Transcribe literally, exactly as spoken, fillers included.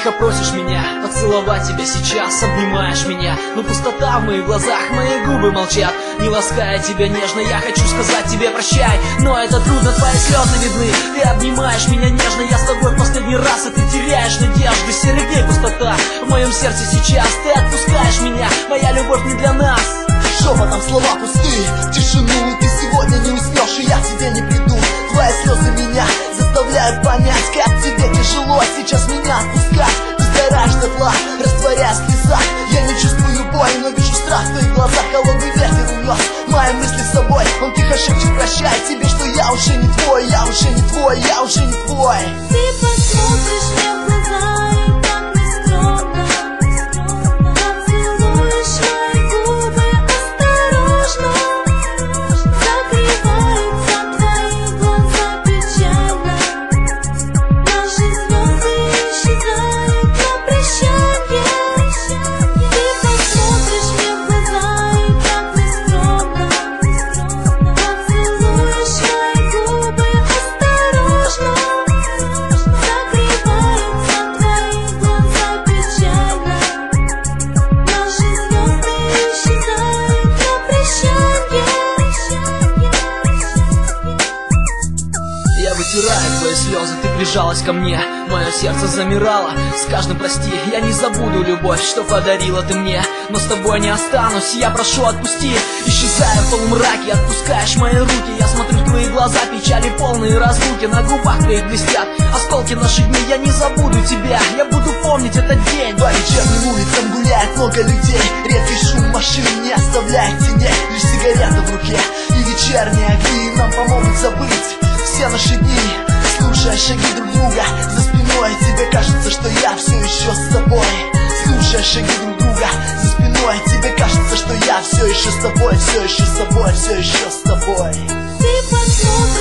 Тихо просишь меня поцеловать тебя сейчас, обнимаешь меня, но пустота в моих глазах, мои губы молчат. Не лаская тебя нежно, я хочу сказать тебе прощай, но это трудно, твои слезы видны. Ты обнимаешь меня нежно, я с тобой в последний раз, и ты теряешь надежды. Серегей пустота в моем сердце сейчас, ты отпускаешь меня, моя любовь не для нас. Шепотом слова пустые, тишину ты сегодня не уснешь, и я к тебе не приду. Твои слезы меня заставляют понять, как тебе тяжело сейчас меня отпускать. Ты сгораешь дотла, растворяясь в слезах. Я не чувствую боли, но вижу страх в твоих глазах. Холодный ветер унес мои мысли с собой. Он тихо шепчет прощай тебе, что я уже не твой, я уже не твой, я уже не твой. Ты посмотришь мне в глаза, и так не скромно поцелуешь мои губы осторожно. Закрываются твои глаза печально, наши звезды исчезают на прощанье. Ты посмотришь мне в глаза, и так не скромно поцелуешь мои губы осторожно. Закрываются твои глаза печально, наши звезды исчезают на прощанье. Я вытираю твои слезы, ты прижалась ко мне, мое сердце замирало. С каждым прости, я не забуду любовь, что подарила ты мне, но с тобой не останусь, я прошу отпусти. Исчезая в полумраке, отпускаешь мои руки. Я смотрю в твои глаза, печали полные разлуки. На губах твоих блестят осколки наших дней. Я не забуду тебя, я буду помнить этот день. По вечерним улицам гуляет много людей, редкий шум машин не оставляет теней. Лишь сигарета в руке и вечерние огни нам помогут забыть все наши дни. Слушая шаги друг друга за спиной, тебе кажется, что я все еще с тобой. Слушая шаги друг друга за спиной, тебе кажется, что я все еще с тобой, все еще с тобой, все еще с тобой. Ты посмотришь